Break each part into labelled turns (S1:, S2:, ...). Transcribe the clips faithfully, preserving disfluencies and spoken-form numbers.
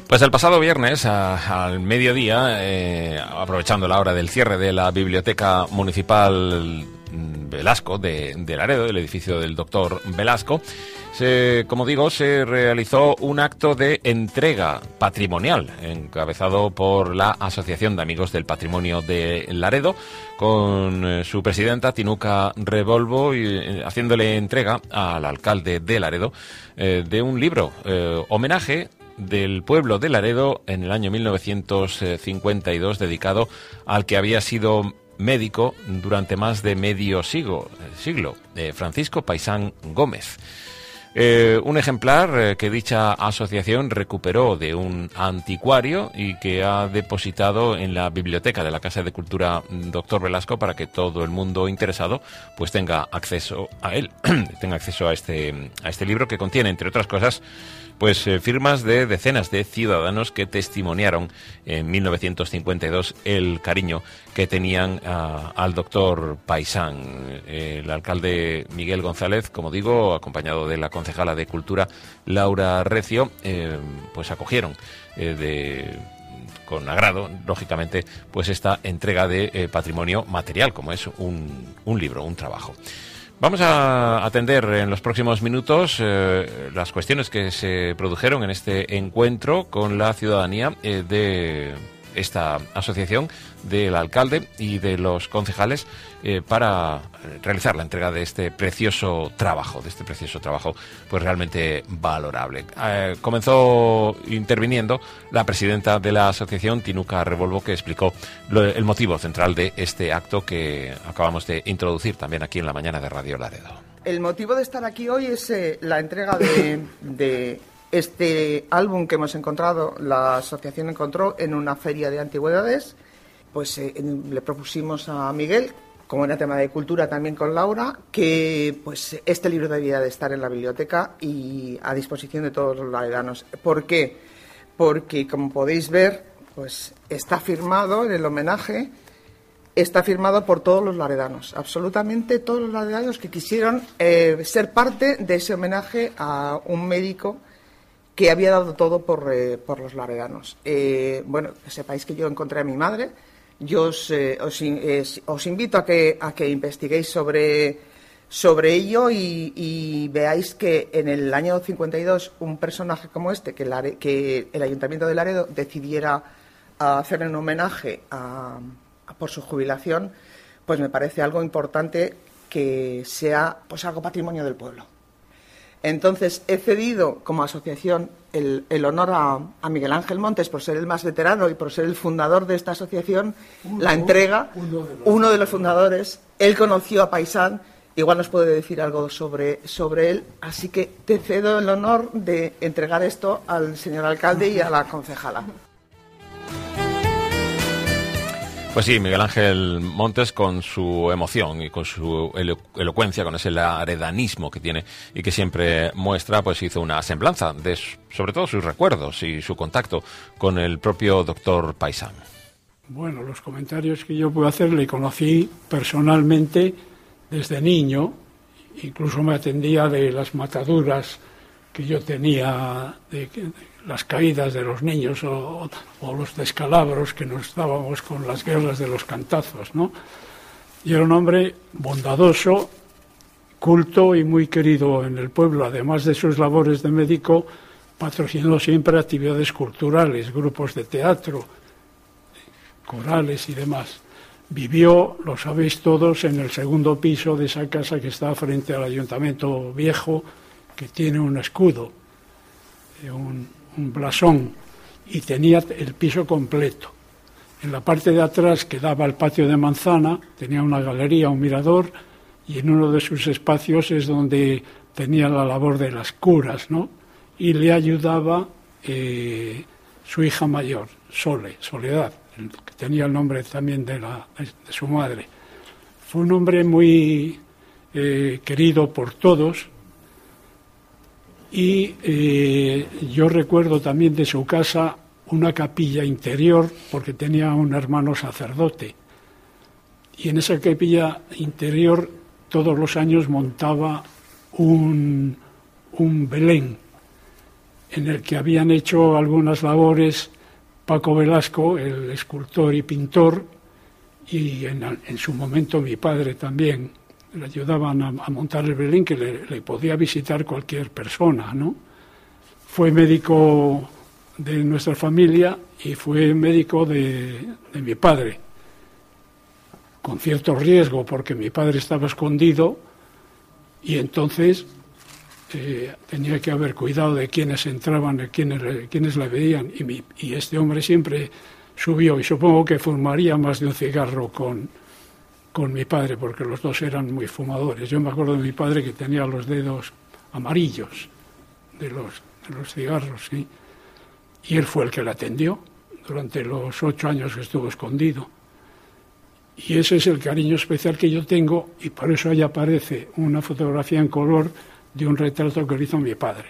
S1: Pues el pasado viernes a, al mediodía, eh, aprovechando la hora del cierre de la Biblioteca Municipal Velasco de, de Laredo, el edificio del doctor Velasco, se, como digo, se realizó un acto de entrega patrimonial encabezado por la Asociación de Amigos del Patrimonio de Laredo, con eh, su presidenta Tinuca Revolvo y eh, haciéndole entrega al alcalde de Laredo eh, de un libro, eh, homenaje del pueblo de Laredo en el año mil novecientos cincuenta y dos, dedicado al que había sido médico durante más de medio siglo, siglo eh, Francisco Paisán Gómez. Eh, un ejemplar eh, que dicha asociación recuperó de un anticuario y que ha depositado en la biblioteca de la Casa de Cultura doctor Velasco para que todo el mundo interesado pues tenga acceso a él, tenga acceso a este, a este libro que contiene, entre otras cosas, pues eh, firmas de decenas de ciudadanos que testimoniaron en mil novecientos cincuenta y dos el cariño que tenían a, al doctor Paisán. Eh, el alcalde Miguel González, como digo, acompañado de la concejala de Cultura Laura Recio, eh, pues acogieron eh, de... con agrado, lógicamente, pues esta entrega de eh, patrimonio material, como es un, un libro, un trabajo. Vamos a atender en los próximos minutos eh, las cuestiones que se produjeron en este encuentro con la ciudadanía eh, de esta asociación, del alcalde y de los concejales eh, para realizar la entrega de este precioso trabajo, de este precioso trabajo pues realmente valorable. Eh, comenzó interviniendo la presidenta de la asociación, Tinuca Revolvo, que explicó lo, el motivo central de este acto que acabamos de introducir también aquí en la mañana de Radio Laredo.
S2: El motivo de estar aquí hoy es eh, la entrega de, de este álbum que hemos encontrado, la asociación encontró en una feria de antigüedades. Pues eh, le propusimos a Miguel, como era tema de cultura también con Laura, que pues este libro debía de estar en la biblioteca y a disposición de todos los laredanos. ¿Por qué? Porque, como podéis ver, pues está firmado en el homenaje, está firmado por todos los laredanos, absolutamente todos los laredanos que quisieron eh, ser parte de ese homenaje a un médico que había dado todo por, eh, por los laredanos. Eh, bueno, que sepáis que yo encontré a mi madre. Yo os, eh, os, eh, os invito a que, a que investiguéis sobre, sobre ello y, y veáis que en el año cincuenta y dos un personaje como este, que, la, que el Ayuntamiento de Laredo decidiera hacer un homenaje a, a, por su jubilación, pues me parece algo importante que sea pues algo patrimonio del pueblo. Entonces, he cedido como asociación el, el honor a, a Miguel Ángel Montes, por ser el más veterano y por ser el fundador de esta asociación, uno, la entrega, uno de, los, uno de los fundadores. Él conoció a Paisán, igual nos puede decir algo sobre, sobre él, así que te cedo el honor de entregar esto al señor alcalde y a la concejala.
S1: Pues sí, Miguel Ángel Montes, con su emoción y con su elo- elocuencia, con ese laredanismo que tiene y que siempre muestra, pues hizo una semblanza de sobre todo sus recuerdos y su contacto con el propio doctor Paisán.
S3: Bueno, los comentarios que yo puedo hacer, le conocí personalmente desde niño, incluso me atendía de las mataduras que yo tenía, de, de las caídas de los niños o, o los descalabros que nos dábamos con las guerras de los cantazos, ¿no? Y era un hombre bondadoso, culto y muy querido en el pueblo. Además de sus labores de médico, patrocinó siempre actividades culturales, grupos de teatro, corales y demás. Vivió, lo sabéis todos, en el segundo piso de esa casa que está frente al Ayuntamiento Viejo, que tiene un escudo, un, un blasón, y tenía el piso completo. En la parte de atrás, que daba al patio de Manzana, tenía una galería, un mirador, y en uno de sus espacios es donde tenía la labor de las curas, ¿no? Y le ayudaba eh, su hija mayor, Sole, Soledad, que tenía el nombre también de, la, de su madre. Fue un hombre muy eh, querido por todos. Y eh, yo recuerdo también de su casa una capilla interior, porque tenía un hermano sacerdote. Y en esa capilla interior todos los años montaba un, un Belén, en el que habían hecho algunas labores Paco Velasco, el escultor y pintor, y en, en su momento mi padre también. Le ayudaban a, a montar el Belén, que le, le podía visitar cualquier persona, ¿no? Fue médico de nuestra familia y fue médico de, de mi padre, con cierto riesgo, porque mi padre estaba escondido y entonces eh, tenía que haber cuidado de quienes entraban, de quienes, quienes la veían, y, mi, y este hombre siempre subió, y supongo que fumaría más de un cigarro con, con mi padre, porque los dos eran muy fumadores. Yo me acuerdo de mi padre que tenía los dedos amarillos de los, de los cigarros, ¿sí? Y él fue el que la atendió durante los ocho años que estuvo escondido. Y ese es el cariño especial que yo tengo, y por eso ahí aparece una fotografía en color de un retrato que le hizo mi padre.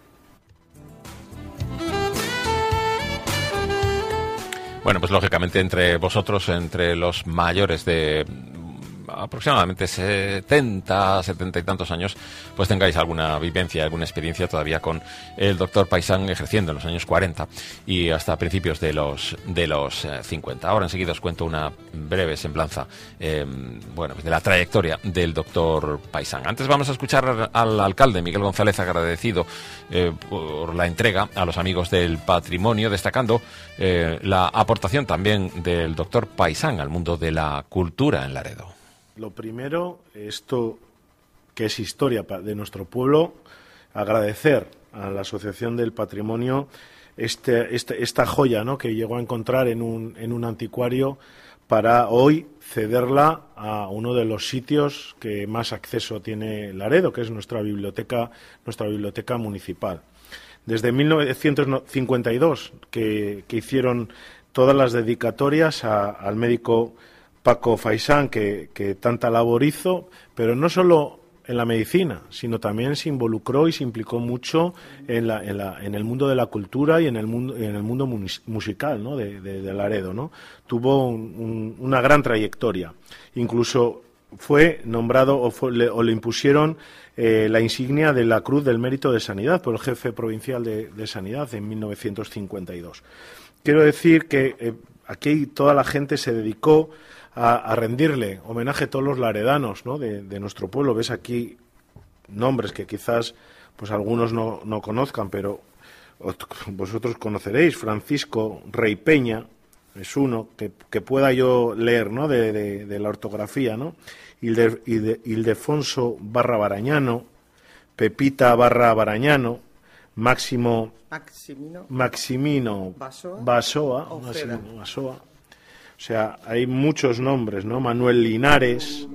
S1: Bueno, pues lógicamente entre vosotros, entre los mayores de aproximadamente setenta, setenta y tantos años, pues tengáis alguna vivencia, alguna experiencia todavía con el doctor Paisán ejerciendo en los años cuarenta y hasta principios de los de los eh, cincuenta. Ahora enseguida os cuento una breve semblanza eh, bueno, de la trayectoria del doctor Paisán. Antes vamos a escuchar al alcalde Miguel González, agradecido eh, por la entrega a los amigos del patrimonio, destacando eh, la aportación también del doctor Paisán al mundo de la cultura en Laredo.
S4: Lo primero, esto que es historia de nuestro pueblo, agradecer a la Asociación del Patrimonio este, este, esta joya, ¿no?, que llegó a encontrar en un, en un anticuario para hoy cederla a uno de los sitios que más acceso tiene Laredo, que es nuestra biblioteca, nuestra biblioteca municipal. Desde mil novecientos cincuenta y dos que, que hicieron todas las dedicatorias a, al médico Paco Paisán, que, que tanta labor hizo, pero no solo en la medicina, sino también se involucró y se implicó mucho en, la, en, la, en el mundo de la cultura y en el mundo, en el mundo musical, ¿no?, de, de, de Laredo, ¿no? Tuvo un, un, una gran trayectoria. Incluso fue nombrado o, fue, le, o le impusieron eh, la insignia de la Cruz del Mérito de Sanidad por el jefe provincial de, de Sanidad en mil novecientos cincuenta y dos. Quiero decir que eh, aquí toda la gente se dedicó A, a rendirle homenaje a todos los laredanos, ¿no?, de, de nuestro pueblo. Ves aquí nombres que quizás pues algunos no, no conozcan, pero vosotros conoceréis. Francisco Rey Peña es uno que, que pueda yo leer, ¿no?, de, de, de la ortografía, ¿no? Ilde, Ilde, Ildefonso barra Barañano, Pepita barra Barañano, Máximo
S2: Maximino,
S4: Maximino
S2: Basoa,
S4: Basoa, Maximino Basoa. O sea, hay muchos nombres, ¿no? Manuel Linares.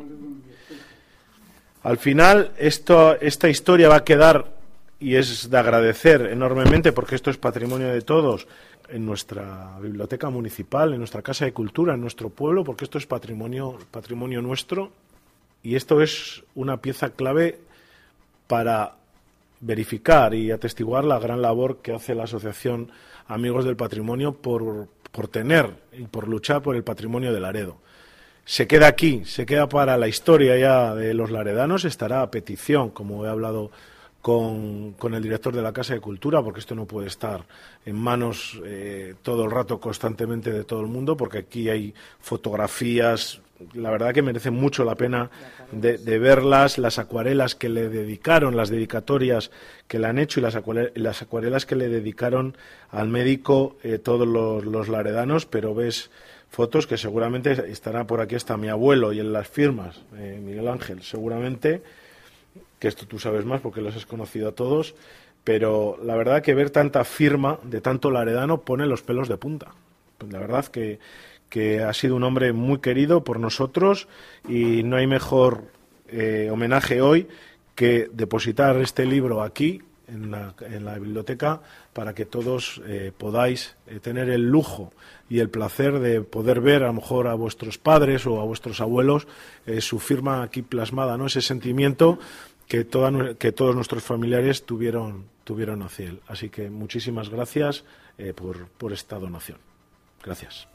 S4: Al final, esto, esta historia va a quedar, y es de agradecer enormemente, porque esto es patrimonio de todos, en nuestra biblioteca municipal, en nuestra casa de cultura, en nuestro pueblo, porque esto es patrimonio, patrimonio nuestro, y esto es una pieza clave para verificar y atestiguar la gran labor que hace la Asociación Amigos del Patrimonio por, por tener y por luchar por el patrimonio de Laredo. Se queda aquí, se queda para la historia ya de los laredanos, estará a petición, como he hablado con, con el director de la Casa de Cultura, porque esto no puede estar en manos eh, todo el rato, constantemente, de todo el mundo, porque aquí hay fotografías, la verdad que merece mucho la pena de, de verlas, las acuarelas que le dedicaron, las dedicatorias que le han hecho y las acuarelas, las acuarelas que le dedicaron al médico eh, todos los, los laredanos, pero ves fotos que seguramente estará por aquí hasta mi abuelo y en las firmas, eh, Miguel Ángel, seguramente, que esto tú sabes más porque los has conocido a todos, pero la verdad que ver tanta firma de tanto laredano pone los pelos de punta. La verdad que que ha sido un hombre muy querido por nosotros y no hay mejor eh, homenaje hoy que depositar este libro aquí, en la, en la biblioteca, para que todos eh, podáis eh, tener el lujo y el placer de poder ver a lo mejor a vuestros padres o a vuestros abuelos eh, su firma aquí plasmada, ¿no?, ese sentimiento que, toda, que todos nuestros familiares tuvieron, tuvieron hacia él. Así que muchísimas gracias eh, por, por esta donación. Gracias.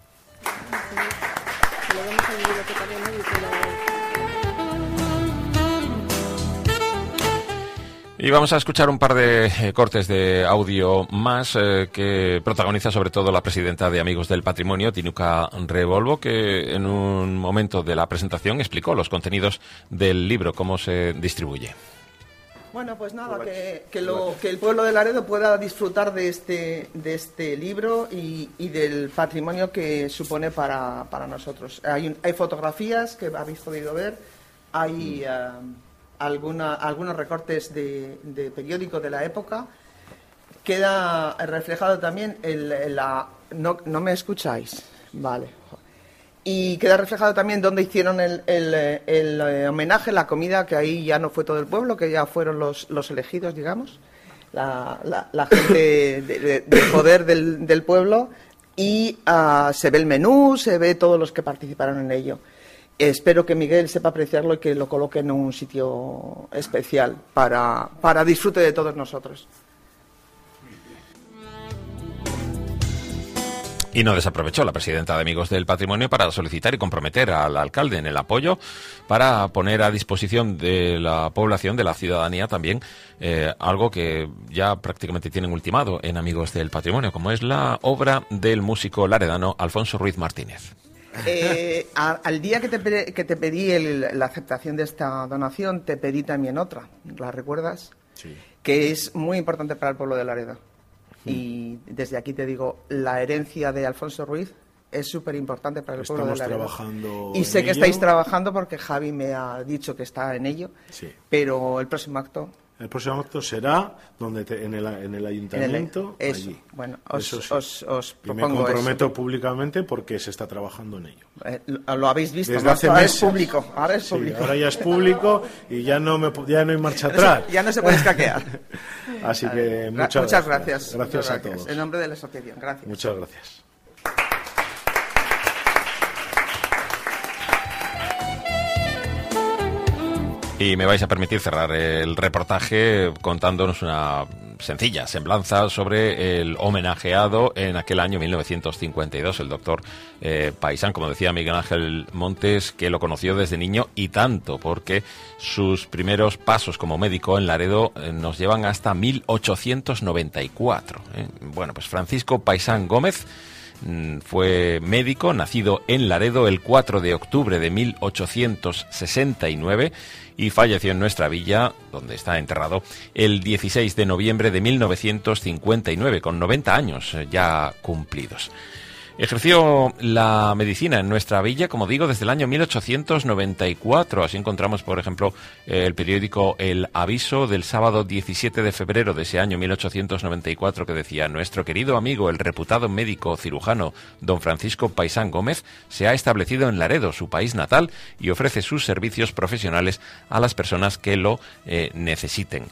S1: Y vamos a escuchar un par de eh, cortes de audio más eh, que protagoniza sobre todo la presidenta de Amigos del Patrimonio, Tinuca Revolvo, que en un momento de la presentación explicó los contenidos del libro, cómo se distribuye.
S2: Bueno, pues nada, que, que, lo, que el pueblo de Laredo pueda disfrutar de este, de este libro y, y del patrimonio que supone para, para nosotros. Hay, un, hay fotografías que habéis podido ver, hay uh, alguna, algunos recortes de, de periódico de la época. Queda reflejado también el, el, la... No, ¿No me escucháis? Vale. Y queda reflejado también donde hicieron el, el, el, el homenaje, la comida, que ahí ya no fue todo el pueblo, que ya fueron los, los elegidos, digamos, la, la, la gente de, de, de poder del, del pueblo, y uh, se ve el menú, se ve todos los que participaron en ello. Espero que Miguel sepa apreciarlo y que lo coloque en un sitio especial para, para disfrute de todos nosotros.
S1: Y no desaprovechó la presidenta de Amigos del Patrimonio para solicitar y comprometer al alcalde en el apoyo para poner a disposición de la población, de la ciudadanía también, eh, algo que ya prácticamente tienen ultimado en Amigos del Patrimonio, como es la obra del músico laredano Alfonso Ruiz Martínez.
S2: Eh, a, al día que te, que te pedí el, la aceptación de esta donación, te pedí también otra, ¿la recuerdas? Sí. Que es muy importante para el pueblo de Laredo. Y desde aquí te digo, la herencia de Alfonso Ruiz es súper importante para el
S4: Estamos
S2: pueblo de Laredo.
S4: Trabajando
S2: y sé que
S4: ello.
S2: estáis trabajando porque Javi me ha dicho que está en ello, sí. Pero el próximo acto...
S4: El próximo acto será donde te, en, el, en el ayuntamiento,
S2: en el, eso,
S4: allí.
S2: Bueno, os,
S4: eso sí.
S2: os, os
S4: y me
S2: eso.
S4: comprometo públicamente porque se está trabajando en ello.
S2: Eh, lo, lo habéis visto,
S4: desde
S2: ¿no?
S4: hace
S2: ahora
S4: meses.
S2: Es público, ahora es
S4: sí,
S2: público.
S4: Ahora ya es público y ya no, me, ya no hay marcha atrás.
S2: Ya no se puede escaquear.
S4: Así que
S2: ver,
S4: muchas,
S2: muchas
S4: gracias.
S2: Gracias,
S4: gracias
S2: muchas
S4: a
S2: gracias.
S4: todos.
S2: En nombre de la asociación, gracias.
S4: Muchas gracias.
S1: Y me vais a permitir cerrar el reportaje contándonos una sencilla semblanza sobre el homenajeado en aquel año mil novecientos cincuenta y dos, el doctor eh, Paisán, como decía Miguel Ángel Montes, que lo conoció desde niño y tanto, porque sus primeros pasos como médico en Laredo eh, nos llevan hasta mil ochocientos noventa y cuatro. ¿eh? Bueno, pues Francisco Paisán Gómez fue médico, nacido en Laredo el cuatro de octubre de mil ochocientos sesenta y nueve y falleció en nuestra villa, donde está enterrado, el dieciséis de noviembre de mil novecientos cincuenta y nueve, con noventa años ya cumplidos. Ejerció la medicina en nuestra villa, como digo, desde el año mil ochocientos noventa y cuatro. Así encontramos, por ejemplo, el periódico El Aviso del sábado diecisiete de febrero de ese año mil ochocientos noventa y cuatro, que decía: nuestro querido amigo, el reputado médico cirujano don Francisco Paisán Gómez, se ha establecido en Laredo, su país natal, y ofrece sus servicios profesionales a las personas que lo eh, necesiten.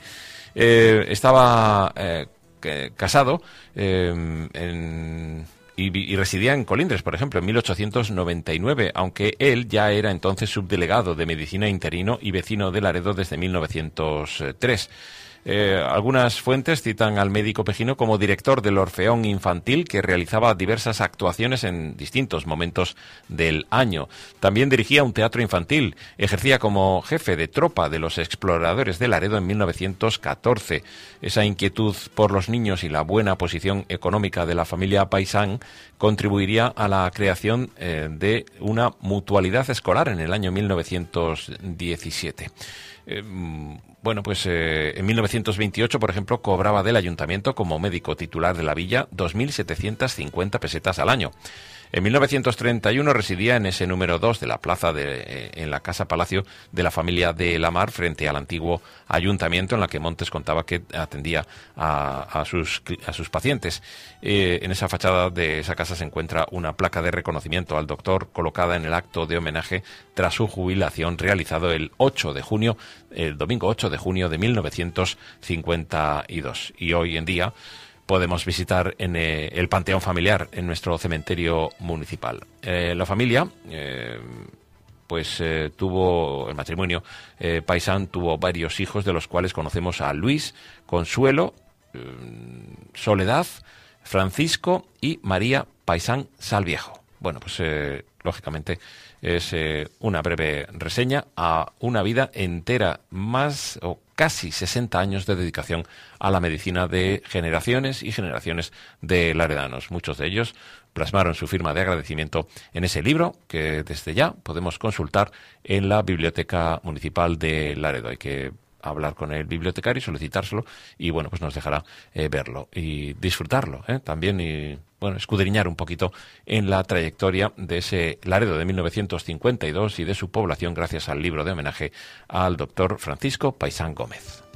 S1: Eh, estaba eh, casado eh, en... Y, y residía en Colindres, por ejemplo, en mil ochocientos noventa y nueve, aunque él ya era entonces subdelegado de medicina interino y vecino de Laredo desde mil novecientos tres. Eh, algunas fuentes citan al médico pejino como director del Orfeón Infantil, que realizaba diversas actuaciones en distintos momentos del año. También dirigía un teatro infantil. Ejercía como jefe de tropa de los exploradores de Laredo en mil novecientos catorce. Esa inquietud por los niños y la buena posición económica de la familia Paisán contribuiría a la creación eh, de una mutualidad escolar en el año mil novecientos diecisiete. Eh, bueno, pues eh, en mil novecientos veintiocho, por ejemplo, cobraba del ayuntamiento como médico titular de la villa dos mil setecientas cincuenta pesetas al año. En mil novecientos treinta y uno residía en ese número dos de la plaza de, eh, en la Casa Palacio de la familia de Lamar, frente al antiguo ayuntamiento, en la que Montes contaba que atendía a, a, sus, a sus pacientes. Eh, en esa fachada de esa casa se encuentra una placa de reconocimiento al doctor, colocada en el acto de homenaje tras su jubilación, realizado el ocho de junio, el domingo ocho de junio de mil novecientos cincuenta y dos. Y hoy en día podemos visitar en eh, el Panteón Familiar en nuestro cementerio municipal. Eh, la familia, eh, pues eh, tuvo, el matrimonio eh, Paisán tuvo varios hijos, de los cuales conocemos a Luis, Consuelo, eh, Soledad, Francisco y María Paisán Salviejo. Bueno, pues eh, lógicamente es eh, una breve reseña a una vida entera, más o casi sesenta años de dedicación a la medicina de generaciones y generaciones de laredanos. Muchos de ellos plasmaron su firma de agradecimiento en ese libro que desde ya podemos consultar en la Biblioteca Municipal de Laredo. Hay que hablar con el bibliotecario, solicitárselo y bueno, pues nos dejará eh, verlo y disfrutarlo ¿eh? también y bueno, escudriñar un poquito en la trayectoria de ese Laredo de mil novecientos cincuenta y dos y de su población gracias al libro de homenaje al doctor Francisco Paisán Gómez.